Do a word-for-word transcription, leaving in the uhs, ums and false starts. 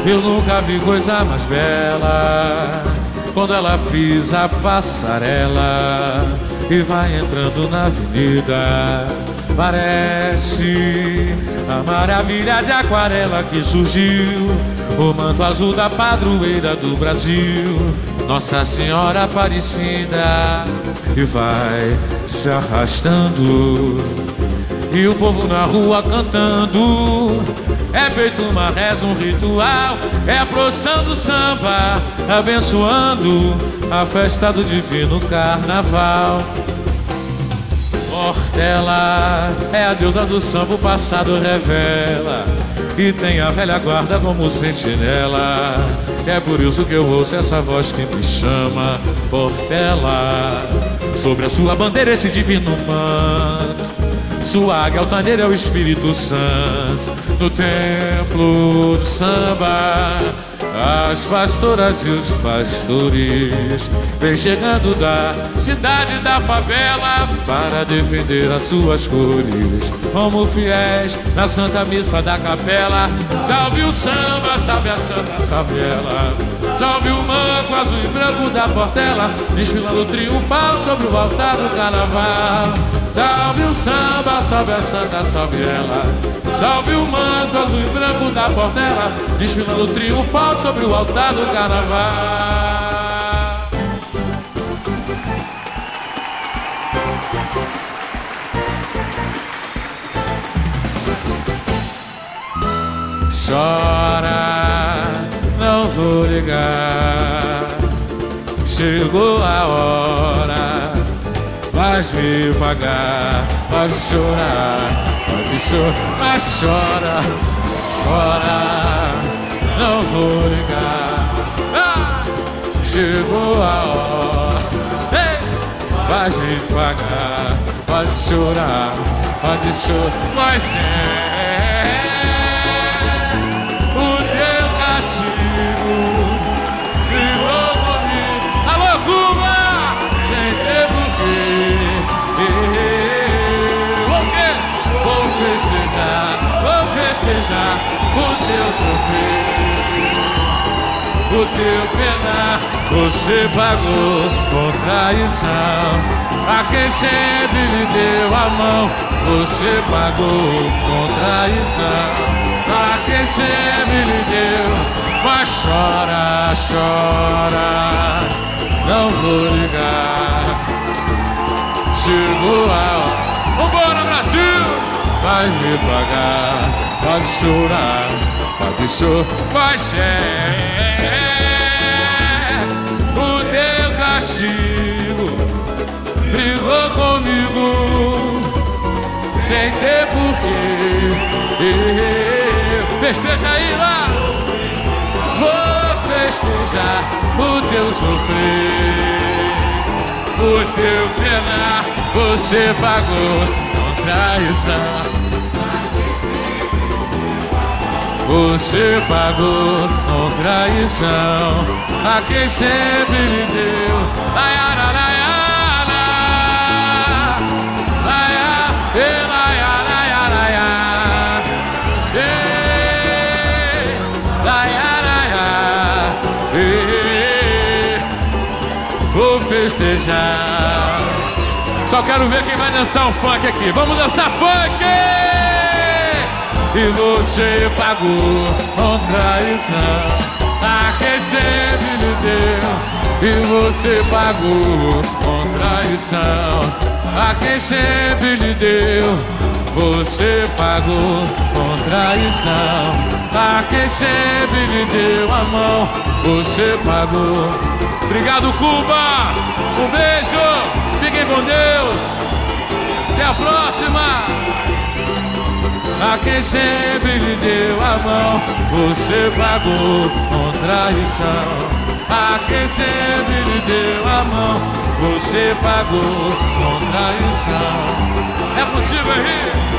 Eu nunca vi coisa mais bela. Quando ela pisa a passarela e vai entrando na avenida, parece a maravilha de aquarela que surgiu, o manto azul da padroeira do Brasil, Nossa Senhora Aparecida. E vai se arrastando e o povo na rua cantando. É feito uma reza, um ritual, é a procissão do samba, abençoando a festa do divino carnaval. Portela é a deusa do samba, o passado revela, e tem a velha guarda como sentinela. É por isso que eu ouço essa voz que me chama. Portela, sobre a sua bandeira esse divino manto, sua águia altaneira é o Espírito Santo. No templo do samba, as pastoras e os pastores vem chegando da cidade da favela para defender as suas cores, como fiéis na Santa Missa da Capela. Salve o samba, salve a Santa, salve ela. Salve o manco azul e branco da Portela, desfilando triunfal sobre o altar do carnaval. Salve o samba, salve a Santa, salve ela. Salve o manto azul e branco da Portela, desfilando triunfal sobre o altar do carnaval. Chora, não vou ligar, chegou a hora, vais me pagar. Pode chorar, pode chorar, mas chora, chora, não vou ligar. Ah! Chegou a hora, hey! Vais me pagar. Pode chorar, pode chorar, mas é o teu castigo. Brigou comigo. Alô, Cuba! Sem ter porquê. Vou festejar, vou festejar o teu sofrer, o teu penar. Você pagou com traição a quem sempre lhe deu a mão. Você pagou com traição a quem sempre lhe deu. Mas chora, chora, não vou ligar. Chegou a hora. Vambora, Brasil! Vai me pagar, pode chorar, pode chorar, mas é o teu castigo. Brigou comigo sem ter porquê. Festeja aí lá. Vou festejar o teu sofrer, o teu penar. Você pagou com traição. Você pagou com traição a quem sempre lhe deu. Laiara, laiara, laiara, laiara, laiara, laiara, laiara. Vou festejar. Só quero ver quem vai dançar um funk aqui. Vamos dançar funk! E você pagou com traição a quem sempre lhe deu. E você pagou com traição a quem sempre lhe deu. Você pagou com traição a quem sempre lhe deu a mão. Você pagou. Obrigado, Cuba! Um beijo! Fiquem com Deus! Até a próxima! A quem sempre lhe deu a mão, você pagou com traição. A quem sempre lhe deu a mão, você pagou com traição. É contigo, Henrique!